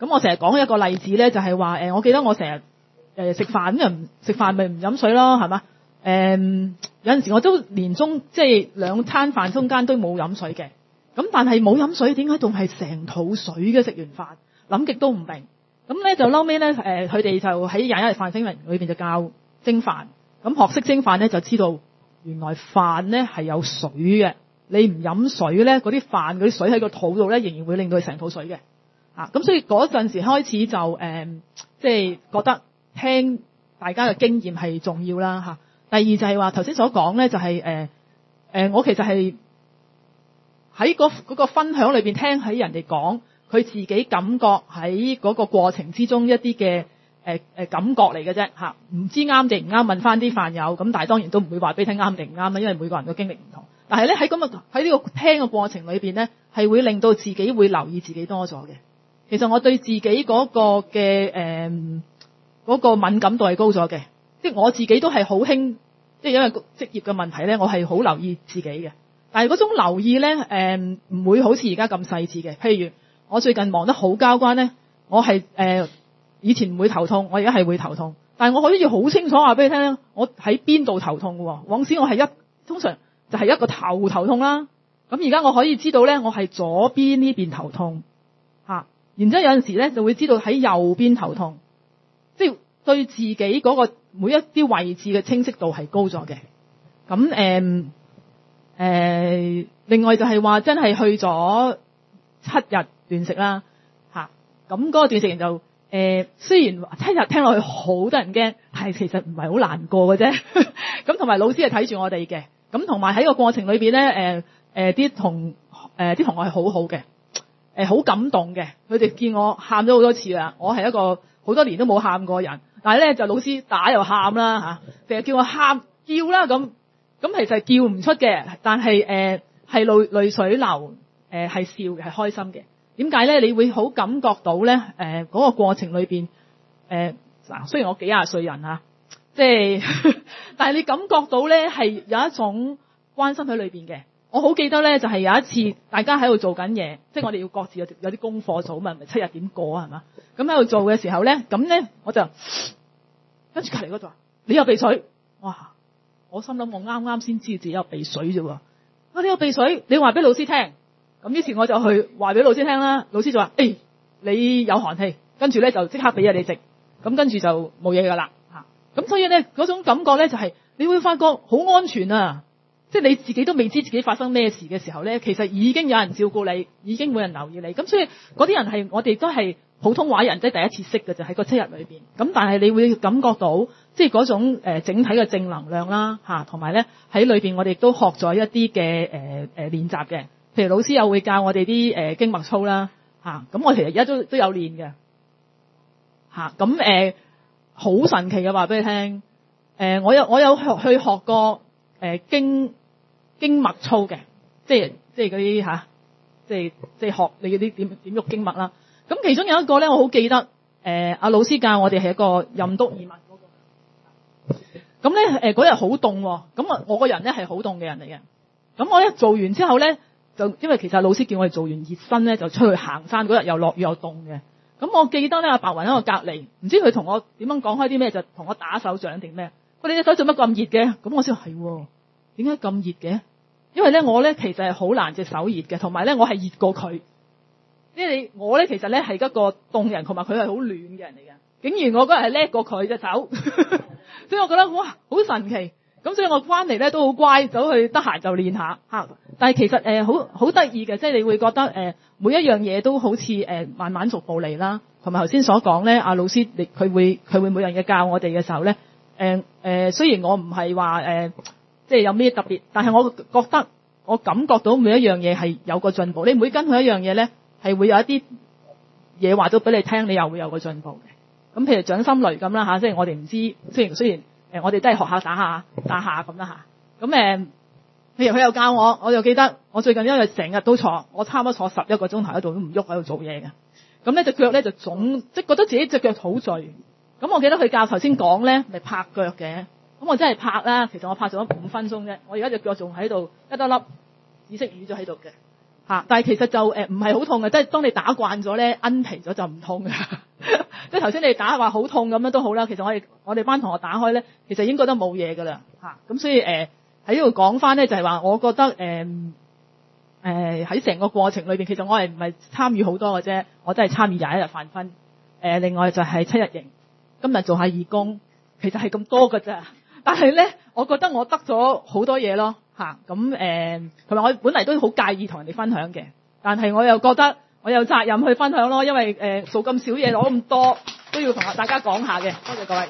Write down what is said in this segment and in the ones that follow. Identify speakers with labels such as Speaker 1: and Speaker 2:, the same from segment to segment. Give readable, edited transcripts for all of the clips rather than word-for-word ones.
Speaker 1: 咁我成日講一個例子咧，就係話我記得我成日食飯食飯咪唔飲水咯，係嘛？有陣時我都連中即係2餐飯中間都冇飲水嘅。咁但係冇飲水點解仲係成肚水嘅？食完飯諗極都唔明。咁咧就後尾咧佢哋就喺21日飯聲明裏邊就教蒸飯。咁學識蒸飯咧就知道原來飯咧係有水嘅。你唔飲水咧，嗰啲飯嗰啲水喺個肚度咧，仍然會令到佢成肚水嘅。咁所以嗰陣時開始就即係覺得聽大家嘅經驗係重要啦。第二就係話頭先所講咧，就係我其實係喺嗰個分享裏邊聽喺人哋講，佢自己感覺喺嗰個過程之中一啲嘅感覺嚟嘅啫嚇，唔知啱定唔啱問翻啲飯友咁，但係當然都唔會話俾你聽啱定唔啱啦，因為每個人嘅經歷唔同。但係咧喺呢個聽嘅過程裏邊咧，係會令到自己會留意自己多咗嘅。其實我對自己嗰個嘅嗰個敏感度係高咗嘅，即係我自己都係好興，即係因為職業嘅問題咧，我係好留意自己嘅。但係嗰種留意咧，唔會好似而家咁細緻嘅。譬如我最近忙得好交關咧，我係以前唔會頭痛，我而家係會頭痛。但係我可以好清楚話俾你聽，我喺邊度頭痛嘅喎。往時我係通常就係一個頭痛啦。咁而家我可以知道咧，我係左邊呢邊頭痛嚇。然之後有陣時咧就會知道喺右邊頭痛，即係對自己嗰個每一啲位置嘅清晰度係高咗嘅。咁另外就係話真係去咗7日斷食啦嚇。咁嗰個斷食營就雖然7日聽落去好得人驚，但係其實唔係好難過嘅啫。咁同埋老師係睇住我哋嘅，咁同埋喺個過程裏邊咧啲同學係好好嘅。好感動嘅，佢哋見我喊咗好多次啦。我係一個好多年都冇喊過人，但係咧就老師打又喊啦嚇，成日叫我喊叫啦咁其實係叫唔出嘅，但係係淚水流係笑嘅，係開心嘅。點解咧？你會好感覺到咧嗰個過程裏邊雖然我幾廿歲人嚇，即係但係你感覺到咧係有一種關心喺裏邊嘅。我好記得咧，就係有一次大家喺度做緊嘢，即係我哋要各自有啲功課做嘛，咪7日點過啊，係嘛？咁喺度做嘅時候咧，咁咧我就跟住隔離嗰度話：你有鼻水，哇！我心諗我啱啱先知自己有鼻水啫喎，你有鼻水，你話俾老師聽。咁於是我就去話俾老師聽啦，老師就話：你有寒氣，跟住咧就即刻俾嘢你食，咁跟住就冇嘢噶啦嚇。咁所以咧嗰種感覺咧就係你會發覺好安全啊！即係你自己都未知自己發生咩事嘅時候咧，其實已經有人照顧你，已經冇人留意你。咁所以嗰啲人係我哋都係普通話人，即係第一次識嘅就喺個7日裏邊。咁但係你會感覺到即係嗰種整體嘅正能量啦嚇，同埋咧喺裏邊我哋亦都學咗一啲嘅練習嘅。譬如老師又會教我哋啲經脈操啦嚇，咁我其實而家都有練嘅嚇。咁好神奇嘅話俾你聽，我有去學過經脈操嘅，即係嗰啲嚇，即係學你嗰啲點喐經脈啦。咁其中有一個咧，我好記得，阿老師教我哋係一個任督二脈嗰個。咁咧嗰日好凍喎，咁我個人咧係好凍嘅人嚟嘅。咁我一做完之後咧，就因為其實老師叫我哋做完熱身咧，就出去行山。嗰日又落雨又凍嘅。咁我記得咧，阿白雲喺我隔離，唔知佢同我點樣講開啲咩，就同我打手掌定咩？喂，你隻手做乜咁熱嘅？咁我先話係喎，點解咁熱嘅？因為咧我咧其實係好難隻手熱嘅，同埋咧我係熱過佢。即係我咧其實咧係一個凍人，同埋佢係好暖嘅人嚟嘅。竟然我嗰日係叻過佢隻手，所以我覺得哇好神奇。咁所以我翻嚟咧都好乖，走去得閒就練下嚇。但係其實好得意嘅，即係你會覺得每一樣嘢都好似慢慢逐步嚟啦。同埋頭先所講咧，阿老師佢會每樣嘢教我哋嘅時候咧，雖然我唔係話即係有咩特別，但係我覺得我感覺到每一樣嘢係有個進步。你每跟佢一樣嘢咧，係會有一啲嘢話到俾你聽，你又會有個進步嘅。咁譬如掌心雷咁啦嚇，即係我哋唔知，雖然我哋都係學下打下咁啦嚇。咁譬如佢又教我又記得我最近因為成日都坐，我差唔多坐11個鐘頭喺度都唔喐喺度做嘢嘅。咁咧隻腳咧就腫，即係覺得自己隻腳好攰。咁我記得佢教頭先講咧，咪拍腳嘅。咁我真係拍啦，其實我拍咗5分鐘啫。我而家隻腳仲喺度一粒紫色魚咗喺度嘅。 但係其實就唔係好痛嘅，即係當你打慣咗咧，奀皮咗就唔痛嘅。即係頭先你打話好痛咁樣都好啦，其實我哋班同學打開咧，其實已經覺得冇嘢㗎啦。咁所以喺呢度講翻咧，就係話我覺得喺成個過程裏邊，其實我係唔係參與好多嘅啫，我真係參與21日飯訓。另外就係7日營，今日做下義工，其實係咁多㗎咋。但係咧，我覺得我得咗好多嘢咯。咁同埋我本嚟都好介意同人哋分享嘅，但係我又覺得我有責任去分享咯，因為做咁少嘢攞咁多，都要同大家講下嘅。多謝各位。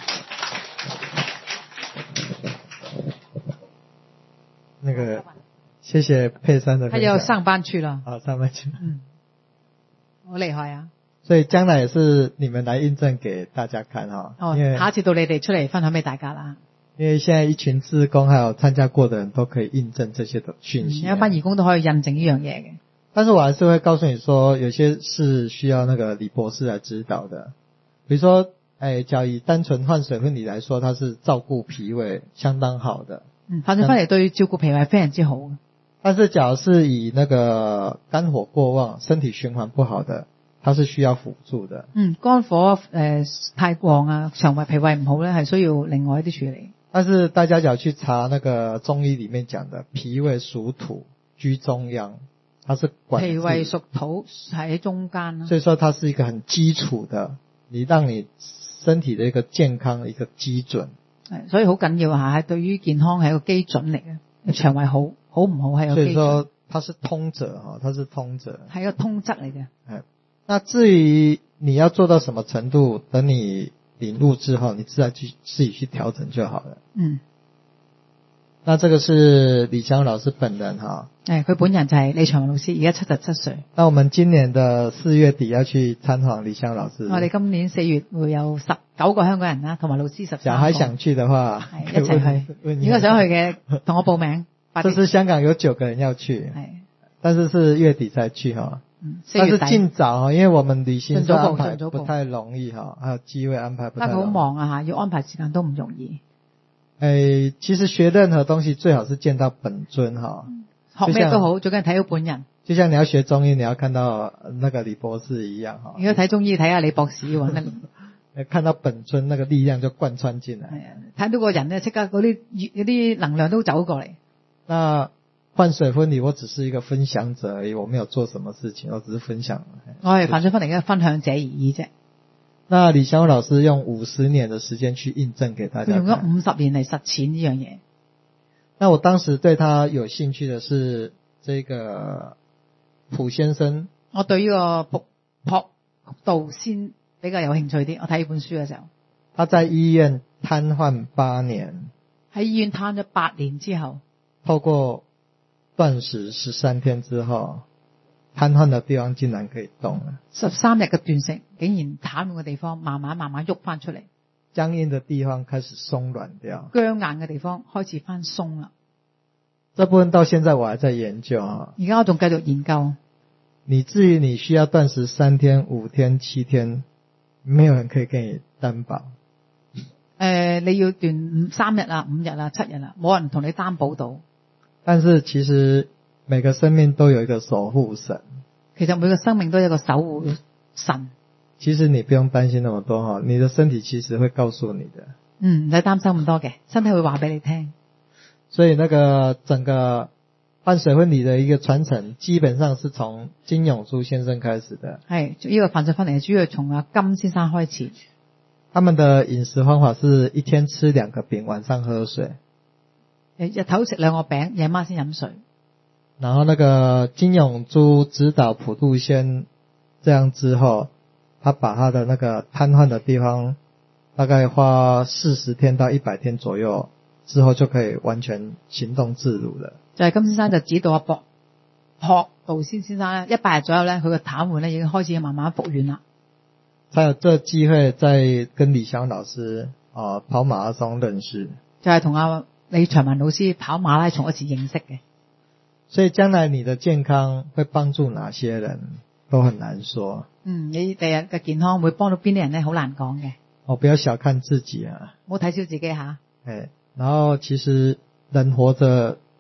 Speaker 2: 那個，謝謝佩珊的分享。
Speaker 3: 他要上班去了。
Speaker 2: 上班去了。
Speaker 3: 好厲害啊！
Speaker 2: 所以將來也是你們來印證給大家看
Speaker 3: 下次到你哋出嚟分享俾大家啦。
Speaker 2: 因為現在一群志工還有參加過的人都可以印證這些的訊息。
Speaker 3: 有一班義工都可以印證呢樣嘢嘅。
Speaker 2: 但是我還是會告訴你說，有些是需要那個李博士來指導的。比如說，假如以單純換水分離來說，它是照顧脾胃相當好的。
Speaker 3: 換水分離對照顧脾胃非常之好。
Speaker 2: 但是假如是以那個肝火過旺、身體循環不好的，它是需要輔助的。
Speaker 3: 肝火太旺啊，腸胃脾胃唔好咧，係需要另外一啲處理。
Speaker 2: 但是大家只要去查那個中醫裏面講的，脾胃屬土，居中央，它是管治。
Speaker 3: 脾胃屬土喺中間，
Speaker 2: 所以說它是一個很基礎的，你讓你身體的一個健康的一個基準。
Speaker 3: 所以好緊要係對於健康係一個基準嚟嘅，腸胃好唔好係一個基準。
Speaker 2: 所以說它是通則，它是通則，
Speaker 3: 係一個通則嚟嘅。
Speaker 2: 那至於你要做到什麼程度，等你領悟之後，你自己去調整就好了。那這個是李祥老師本人
Speaker 3: 佢本人就係李祥老師，而家77歲。
Speaker 2: 那我們今年的4月底要去參訪李祥老師。
Speaker 3: 我哋今年4月會有19個香港人啦，同埋老師13個。
Speaker 2: 小孩想去的話，
Speaker 3: 一齊去。如果想去嘅，同我報名。
Speaker 2: 這是香港有9個人要去，但是是月底才去但是盡早，因為我們旅行社安排不太容易還有機會安排不太容易。
Speaker 3: 但係好忙啊，要安排時間都唔容易。
Speaker 2: 其實學任何東西最好是見到本尊
Speaker 3: 學咩都好，最緊要睇到本人。
Speaker 2: 就像你要學中醫，你要看到那個李博士一樣
Speaker 3: 如果睇中醫，睇下李博士
Speaker 2: 看到本尊那個力量就貫穿進來。
Speaker 3: 睇到個人呢，即刻嗰啲能量都走過嚟。
Speaker 2: 那換水分離，我只是一個分享者而已，我沒有做什麼事情，我只是分享。
Speaker 3: 我係換水分離嘅分享者而已啫。
Speaker 2: 那李祥老師用50年的時間去印證給大家看。
Speaker 3: 用咗50年嚟實踐呢樣嘢。
Speaker 2: 那我當時對他有興趣的是這個蒲先生。
Speaker 3: 我對呢個朴道先比較有興趣啲。我睇呢本書嘅時候，
Speaker 2: 他在醫院癱瘓8年。
Speaker 3: 喺醫院癱咗8年之後，
Speaker 2: 透過斷食13天之後，癱瘓的地方竟然可以動了。
Speaker 3: 13日嘅斷食，竟然癱瘓嘅地方慢慢喐翻出嚟，
Speaker 2: 僵硬的地方開始鬆軟掉，
Speaker 3: 僵硬嘅地方開始翻鬆啦。
Speaker 2: 這部分到現在我還在研究
Speaker 3: 而家我仲繼續研究。
Speaker 2: 你至於你需要斷食3天、5天、7天，沒有人可以給你擔保。
Speaker 3: 你要斷3日啦、5日啦、7日啦，冇人同你擔保到。
Speaker 2: 但是其實每個生命都有一個守護神。
Speaker 3: 其實每個生命都有一個守護神。
Speaker 2: 其實你不用擔心那麼多，你的身體其實會告訴你的。
Speaker 3: 唔使擔心咁多嘅，身體會話俾你聽。
Speaker 2: 所以那個整個換水分離的一個傳承，基本上是從金永珠先生開始的。
Speaker 3: 係呢個換水分離主要從阿金先生開始。
Speaker 2: 他們的飲食方法是一天吃2個餅，晚上喝水。
Speaker 3: 日頭食2個餅，夜晚先飲水。
Speaker 2: 然後那個金永珠指導普渡仙，這樣之後，他把他的那個癱瘓的地方，大概花40天到100天左右之後，就可以完全行動自如了。
Speaker 3: 就係金先生就指導阿朴道先生咧，100日左右咧，佢個癱瘓咧已經開始慢慢復原啦。
Speaker 2: 才有這機會再跟李祥老師跑馬拉松認識。就係
Speaker 3: 同阿李長文老師跑馬拉松一次認識嘅。
Speaker 2: 所以將來你的健康會幫助哪些人都很難說。
Speaker 3: 你第日嘅健康會幫到邊啲人咧，好難講嘅。
Speaker 2: 不要小看自己啊！
Speaker 3: 唔好睇小自己吓。
Speaker 2: 然後其實人活着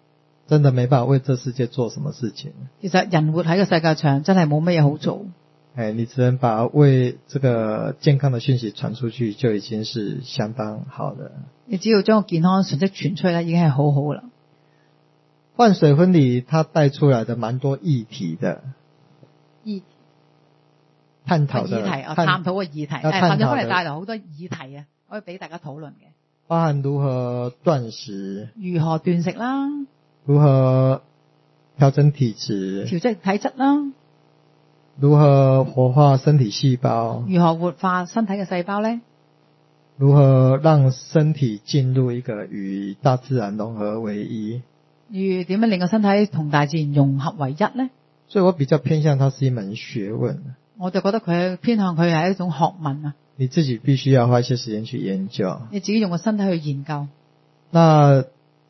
Speaker 2: 真的没辦法為這世界做什麼事情。
Speaker 3: 其實人活喺個世界上真係冇乜嘢好做。
Speaker 2: 你只能把為這個健康的訊息傳出去，就已經是相當好的。
Speaker 3: 你只要將個健康訊息傳出去咧，已經係好好啦。
Speaker 2: 換水婚禮它帶出來的蠻多議題的，探討嘅議題，
Speaker 3: 換水婚禮帶來好多議題啊，可以俾大家討論嘅。
Speaker 2: 包含如何斷食，
Speaker 3: 如何斷食啦，
Speaker 2: 如何調整體質，
Speaker 3: 調整體質啦，
Speaker 2: 如何活化身體細胞，
Speaker 3: 如何活化身體嘅細胞呢？
Speaker 2: 如何讓身體進入一個與大自然融合為一？
Speaker 3: 點樣令個身體同大自然融合為一呢？
Speaker 2: 所以我比較偏向它是一門學問。
Speaker 3: 我就覺得佢偏向佢係一種學問啊。
Speaker 2: 你自己必須要花一些時間去研究。
Speaker 3: 你自己用個身體去研究。
Speaker 2: 那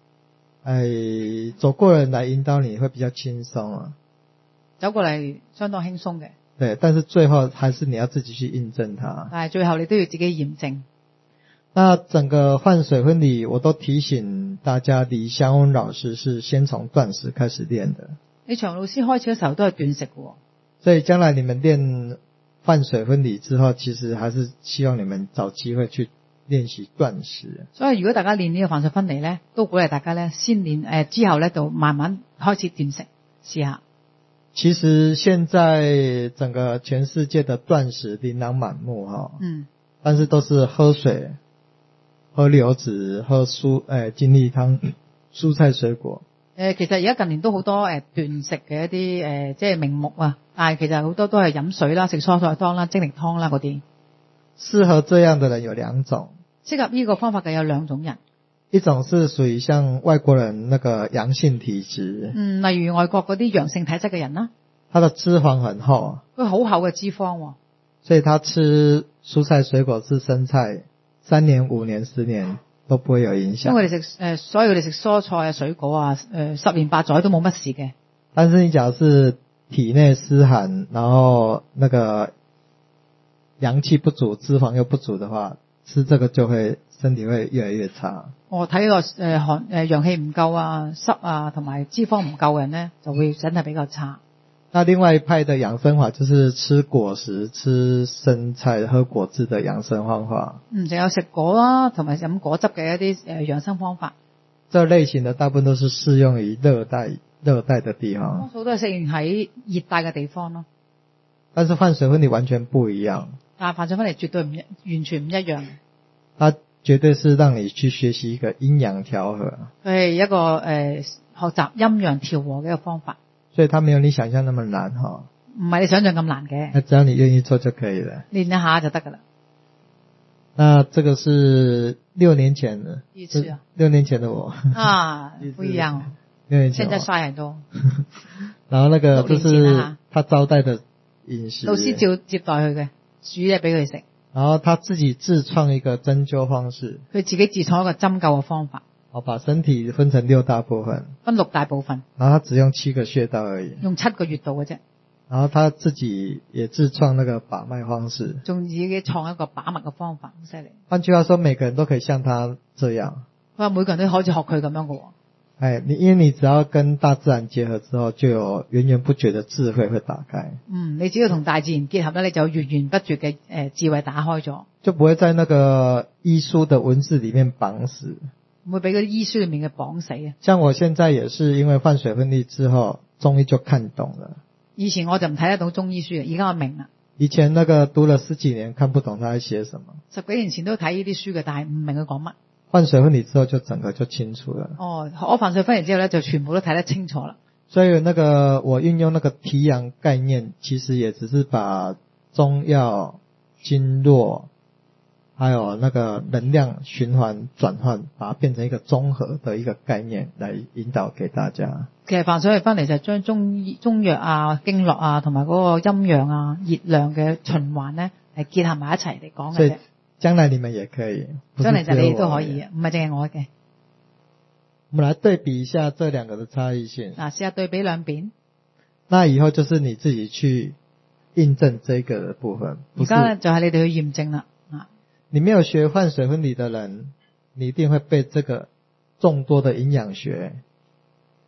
Speaker 2: 走過人來引導你會比較輕鬆啊。
Speaker 3: 走過嚟相當輕鬆嘅。
Speaker 2: 對，但是最後還是你要自己去印證它。
Speaker 3: 但係最後你都要自己驗證。
Speaker 2: 那整個換水婚禮我都提醒大家，李祥翁老師是先從斷食開始練的。
Speaker 3: 李祥老師開始嘅時候都係斷食嘅。
Speaker 2: 所以將來你們練換水婚禮之後，其實還是希望你們找機會去練習斷食。
Speaker 3: 所以如果大家練呢個換水婚禮咧，都鼓勵大家咧先練之後咧就慢慢開始斷食試下。
Speaker 2: 其實現在整個全世界的斷食琳琅滿目哈，但是都是喝水、喝流質、喝精力湯、蔬菜水果。
Speaker 3: 其實而家近年都好多斷食嘅一啲即係名目啊，但係其實好多都係飲水啦、食蔬菜湯啦、精力湯啦嗰啲。
Speaker 2: 適合這樣的人有兩種。
Speaker 3: 適合呢個方法嘅有兩種人。
Speaker 2: 一種是屬於像外國人那個陽性體質。
Speaker 3: 例如外國嗰啲陽性體質嘅人啦。
Speaker 2: 他的脂肪很厚。
Speaker 3: 佢好厚嘅脂肪喎。所
Speaker 2: 以他吃蔬菜水果、吃生菜3年、5年、10年都不會有影響。
Speaker 3: 因為佢哋食所以佢哋食蔬菜啊、水果啊，10年8載都冇乜事嘅。
Speaker 2: 但是你假如是體內濕寒，然後那個陽氣不足、脂肪又不足的話，吃這個就會身體會越來越差。
Speaker 3: 我睇個陽氣唔夠啊、濕啊同埋脂肪唔夠嘅人咧，就會真係比較差。
Speaker 2: 那另外一派的養生法就是吃果實、吃生菜、喝果汁的養生方法。
Speaker 3: 仲有食果啦，同埋飲果汁嘅一啲養生方法。
Speaker 2: 這類型的大部分都是適用於熱帶的地方。
Speaker 3: 多數都係適用喺熱帶嘅地方咯。
Speaker 2: 但是換水婚禮完全不一樣。
Speaker 3: 但係換水婚禮絕對完全唔一樣。
Speaker 2: 它絕對是讓你去學習一個陰陽調和。
Speaker 3: 佢係一個學習陰陽調和嘅一個方法。
Speaker 2: 所以它沒有你想象那麼難哈。
Speaker 3: 唔係你想象咁難嘅。
Speaker 2: 只要你願意做就可以了。練
Speaker 3: 一下就得㗎啦。
Speaker 2: 那這個是6年前的。
Speaker 3: 第一次啊。
Speaker 2: 6年前的我。
Speaker 3: 啊，不一樣。
Speaker 2: 6年前。
Speaker 3: 現在帥很多。
Speaker 2: 然後那個就是他招待的飲食。
Speaker 3: 老師接待佢嘅，煮嘢俾佢食。
Speaker 2: 然後他自己自創一個針灸方式。
Speaker 3: 佢自己自創一個針灸嘅方法。
Speaker 2: 把身體分成6大部分。
Speaker 3: 分6大部分。
Speaker 2: 然後他只用7個穴道而已。
Speaker 3: 用7個穴道嘅啫。
Speaker 2: 然後他自己也自創那個把脈方式。
Speaker 3: 仲自己創一個把脈嘅方法，好犀利。
Speaker 2: 換句話說，每個人都可以像他這樣。
Speaker 3: 佢話每個人都可以學佢咁樣嘅喎。
Speaker 2: 因為你只要跟大自然結合之後，就有源源不絕的智慧會打開。
Speaker 3: 你只要同大自然結合咧，你就源源不絕嘅智慧打開咗。
Speaker 2: 就不會在那個醫書的文字裡面綁死。
Speaker 3: 唔會俾嗰啲醫書裡面嘅綁死啊！
Speaker 2: 像我現在也是因為換水婚禮之後，終於就看懂了。
Speaker 3: 以前我就唔睇得到中醫書嘅，而家我明啦。
Speaker 2: 以前那個讀了10幾年，看不懂他在寫什麼。
Speaker 3: 10幾年前都睇呢啲書嘅，但係唔明佢講乜。
Speaker 2: 換水婚禮之後就整個就清楚了。
Speaker 3: 我換水婚禮之後咧，就全部都睇得清楚啦。
Speaker 2: 所以那個我運用那個提陽概念，其實也只是把中藥、經絡，還有那個能量循環轉換，把它變成一個綜合的一個概念來引導給大家。
Speaker 3: 其實換水翻嚟就係將中藥啊、經絡啊，同埋嗰個陰陽啊、熱量嘅循環咧，係結合埋一齊嚟講嘅啫。將來你們也可以，將來就你都可以，唔係淨係我嘅。
Speaker 2: 我們來對比一下這兩個的差異性。
Speaker 3: 試下對比兩邊。
Speaker 2: 那以後就是你自己去印證這個的部分。
Speaker 3: 而家就係你哋去驗證啦。
Speaker 2: 你沒有學換水婚禮的人，你一定會被這個眾多的營養學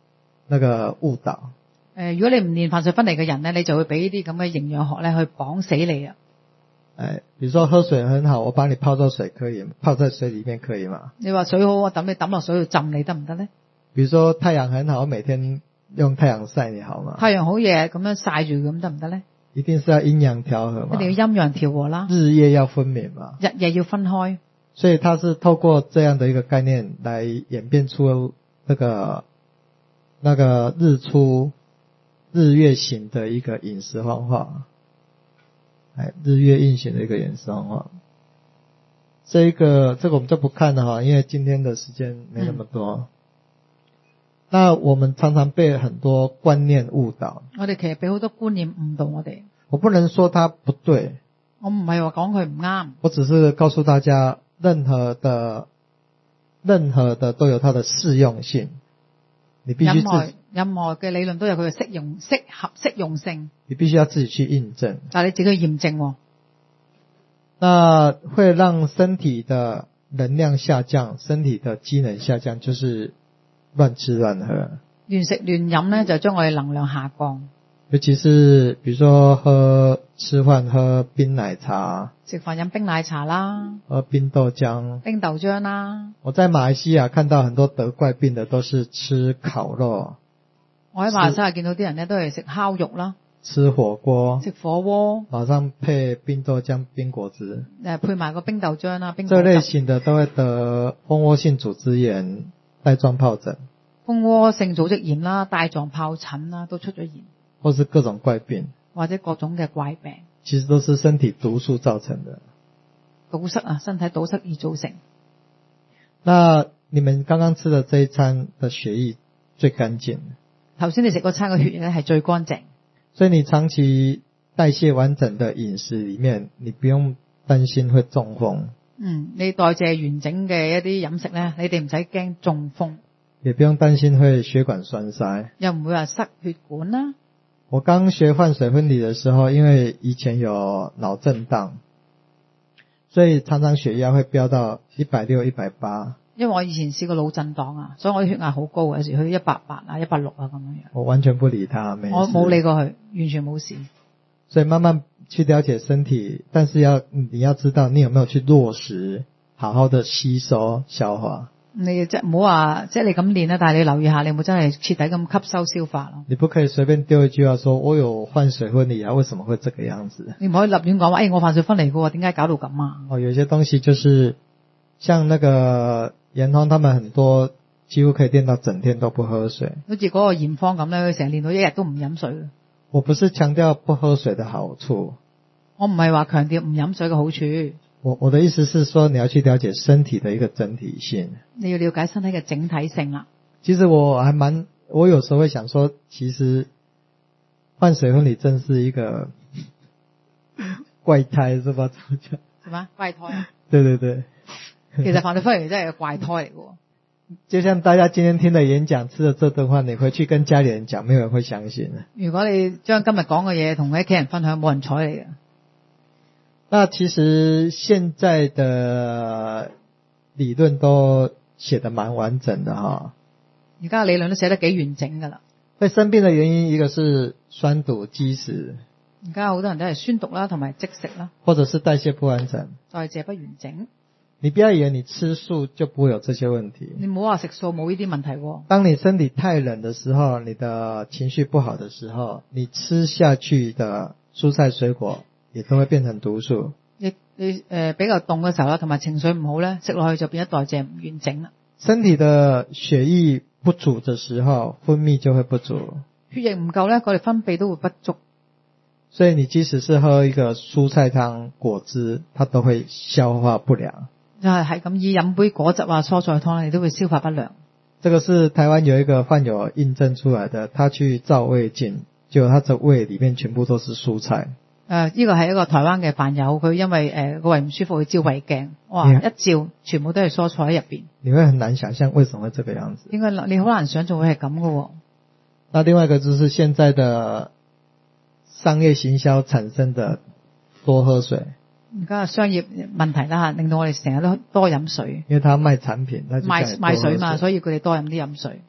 Speaker 2: 那个誤導。
Speaker 3: 如果你唔練飯水分離嘅人咧，你就會俾呢啲咁嘅營養學咧去綁死你啊！
Speaker 2: 比如說喝水很好，我幫你泡在水可以，泡在水裡面可以嘛？
Speaker 3: 你話水好，我抌你抌落水度浸你得唔得咧？
Speaker 2: 比如說太陽很好，我每天用太陽曬你好嘛？
Speaker 3: 太陽好嘢咁樣曬住咁得唔得咧？
Speaker 2: 一定是要陰陽調和嘛？
Speaker 3: 一定要陰陽調和啦，
Speaker 2: 日夜要分明嘛？
Speaker 3: 日夜要分開。
Speaker 2: 所以它是透過這樣的一個概念來演變出那個日出日月型的一個飲食方法，日月運行的一個飲食方法。這個我們就不看了哈，因為今天的時間沒那麼多。那我們常常被很多觀念誤導。
Speaker 3: 我哋其實俾好多觀念誤導我哋。
Speaker 2: 我不能說它不對，
Speaker 3: 我唔係話講佢唔啱，
Speaker 2: 我只是告訴大家，任何的都有它的適用性。你必須
Speaker 3: 任何嘅理論都有佢嘅適用性。
Speaker 2: 你必須要自己去印證。
Speaker 3: 但係你自己去驗證喎。
Speaker 2: 那會讓身體的能量下降，身體的機能下降，就是亂吃亂喝。
Speaker 3: 亂食亂飲呢，就將我哋能量下降。
Speaker 2: 尤其是比如說吃飯喝冰奶茶，
Speaker 3: 食飯飲冰奶茶啦，
Speaker 2: 喝冰豆漿
Speaker 3: 啦。
Speaker 2: 我在馬來西亞看到很多得怪病的都是吃烤肉。
Speaker 3: 我喺馬來西亞見到啲人呢都係食烤肉啦，
Speaker 2: 吃火鍋，馬上配冰豆漿、冰果汁，
Speaker 3: 配埋個冰豆漿啦，冰
Speaker 2: 這類型的都會得蜂窩性組織炎、帶狀疱疹。
Speaker 3: 蜂窩性組織炎啦、帶狀疱疹啦都出咗現。
Speaker 2: 或是各種怪病，
Speaker 3: 或者各種嘅怪病，
Speaker 2: 其實都是身體毒素造成的。
Speaker 3: 堵塞啊，身體堵塞而造成。
Speaker 2: 那你們剛剛吃的這一餐的血液最乾淨。
Speaker 3: 頭先你食嗰餐嘅血液咧係最乾淨。
Speaker 2: 所以你長期代謝完整的飲食裡面，你不用擔心會中風。
Speaker 3: 你代謝完整嘅一啲飲食咧，你哋唔使驚中風。
Speaker 2: 也不用擔心會血管栓塞。
Speaker 3: 又唔會話塞血管啦。
Speaker 2: 我剛學換水分離的時候，因為以前有腦震盪，所以常常血壓會飆到160、180。因為
Speaker 3: 我以前試過腦震盪啊，所以我啲血壓好高，有時去180啊、160啊咁樣。
Speaker 2: 我完全不理他，
Speaker 3: 我冇理過佢，完全冇事。
Speaker 2: 所以慢慢去了解身體，但是你要知道你有沒有去落實，好好的吸收消化。
Speaker 3: 你即係唔好話，即係你咁練啦，但係你留意下，你有冇真係徹底咁吸收消化咯？
Speaker 2: 你不可以隨便丟一句話說，我有換水分離啊，為什麼會這個樣子？
Speaker 3: 你唔可以立亂講話，我換水分離嘅，點解搞到咁啊？
Speaker 2: 有些東西就是，像那個嚴芳他們很多幾乎可以練到整天都不喝水。
Speaker 3: 好似嗰個嚴芳咁咧，佢成日練到一日都唔飲水。
Speaker 2: 我不是強調不喝水的好處，
Speaker 3: 我唔係話強調唔飲水嘅好處。
Speaker 2: 我的意思是說，你要去了解身體的一個整體性。
Speaker 3: 你要了解身體嘅整體性啦。
Speaker 2: 其實我有時候會想說，其實換水分離真是一個怪胎，是吧？
Speaker 3: 係嘛？怪胎啊？
Speaker 2: 對對對。
Speaker 3: 其實換水分離真係個怪胎嚟嘅。
Speaker 2: 就像大家今天聽的演講，吃了這頓飯，你回去跟家裡人講，沒有人會相信。
Speaker 3: 如果你將今日講嘅嘢同你屋企人分享，冇人睬你嘅。
Speaker 2: 那其實現在的理論都寫得蠻完整的哈。
Speaker 3: 而家理論都寫得幾完整噶啦。
Speaker 2: 會生病的原因，一個是酸毒積食。
Speaker 3: 而家好多人都係酸毒啦，同埋積食啦。
Speaker 2: 或者是代謝不完整。
Speaker 3: 代謝不完整。
Speaker 2: 你不要以為你吃素就不會有這些問題。
Speaker 3: 你唔好話食素冇呢啲問題喎。
Speaker 2: 當你身體太冷的時候，你的情緒不好的時候，你吃下去的蔬菜水果也都會變成毒素。
Speaker 3: 你比較凍嘅時候啦，同埋情緒唔好咧，食落去就變咗代謝唔完整啦。
Speaker 2: 身體的血液不足的時候，分泌就會不足。
Speaker 3: 血液唔夠咧，我哋分泌都會不足。
Speaker 2: 所以你即使是喝一個蔬菜湯、果汁，它都會消化不良。
Speaker 3: 就係咁以飲杯果汁啊、蔬菜湯，你都會消化不良。
Speaker 2: 這個是台灣有一個患友印證出來的，他去照胃鏡，結果他的胃裡面全部都是蔬菜。
Speaker 3: 呢個係一個台灣嘅飯友，佢因為個胃唔舒服去照胃鏡，哇，一照全部都係蔬菜喺入邊。
Speaker 2: 你會很難想象為什麼會這個樣子。
Speaker 3: 應該你好難想象會係咁嘅。
Speaker 2: 那另外一個就是現在的商業行銷產生的多喝水。
Speaker 3: 而家商業問題啦，令到我哋成日都多飲水。
Speaker 2: 因為他賣產品，他就
Speaker 3: 賣水嘛，所以佢哋多飲啲飲水。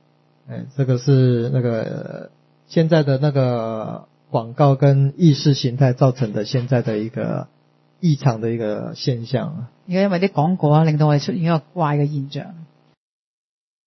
Speaker 2: 这个是那个现在的那个广告跟意識形態造成的現在的一個異常的一個現象。
Speaker 3: 而家因為啲廣告啊，令到我哋出現一個怪嘅現象。